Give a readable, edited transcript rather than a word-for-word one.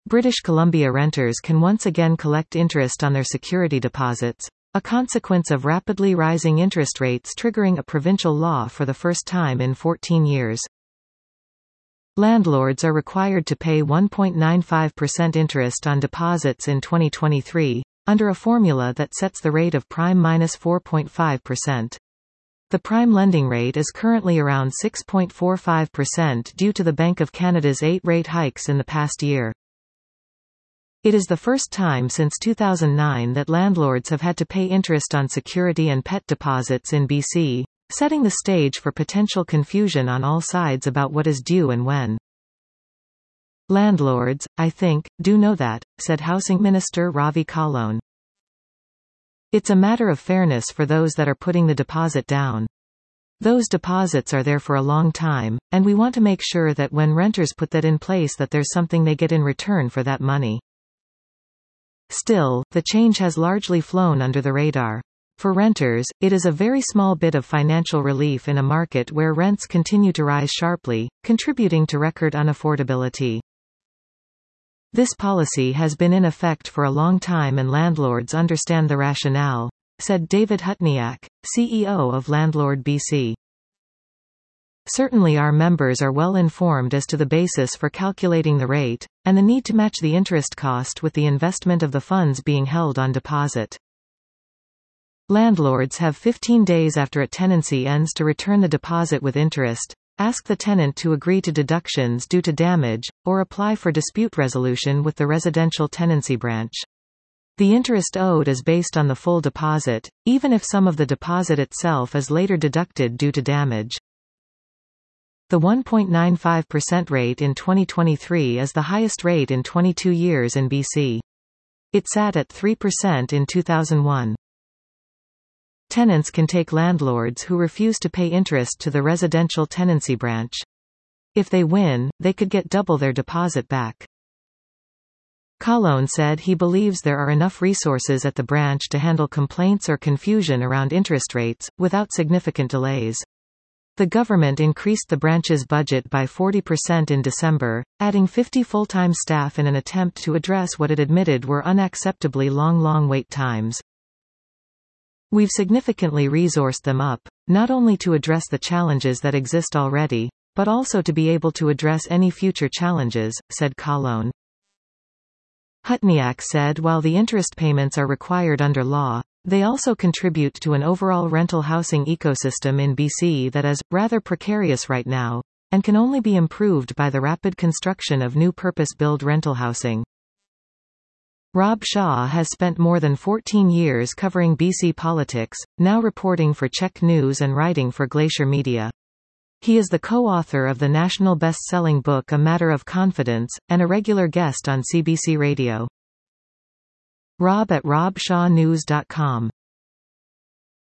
British Columbia renters can once again collect interest on their security deposits, a consequence of rapidly rising interest rates triggering a provincial law for the first time in 14 years. Landlords are required to pay 1.95% interest on deposits in 2023, under a formula that sets the rate of prime minus 4.5%. The prime lending rate is currently around 6.45% due to the Bank of Canada's 8 rate hikes in the past year. It is the first time since 2009 that landlords have had to pay interest on security and pet deposits in BC, setting the stage for potential confusion on all sides about what is due and when. Landlords, I think, do know that, said Housing Minister Ravi Kahlon. It's a matter of fairness for those that are putting the deposit down. Those deposits are there for a long time, and we want to make sure that when renters put that in place that there's something they get in return for that money. Still, the change has largely flown under the radar. For renters, it is a very small bit of financial relief in a market where rents continue to rise sharply, contributing to record unaffordability. This policy has been in effect for a long time and landlords understand the rationale, said David Hutniak, CEO of Landlord BC. Certainly our members are well informed as to the basis for calculating the rate, and the need to match the interest cost with the investment of the funds being held on deposit. Landlords have 15 days after a tenancy ends to return the deposit with interest, ask the tenant to agree to deductions due to damage, or apply for dispute resolution with the residential tenancy branch. The interest owed is based on the full deposit, even if some of the deposit itself is later deducted due to damage. The 1.95% rate in 2023 is the highest rate in 22 years in BC. It sat at 3% in 2001. Tenants can take landlords who refuse to pay interest to the residential tenancy branch. If they win, they could get double their deposit back. Kahlon said he believes there are enough resources at the branch to handle complaints or confusion around interest rates, without significant delays. The government increased the branch's budget by 40% in December, adding 50 full-time staff in an attempt to address what it admitted were unacceptably long wait times. We've significantly resourced them up, not only to address the challenges that exist already, but also to be able to address any future challenges, said Kahlon. Hutniak said while the interest payments are required under law, they also contribute to an overall rental housing ecosystem in BC that is, rather precarious right now, and can only be improved by the rapid construction of new purpose-built rental housing. Rob Shaw has spent more than 14 years covering BC politics, now reporting for Czech News and writing for Glacier Media. He is the co-author of the national best-selling book A Matter of Confidence, and a regular guest on CBC Radio. Rob at robshawnews.com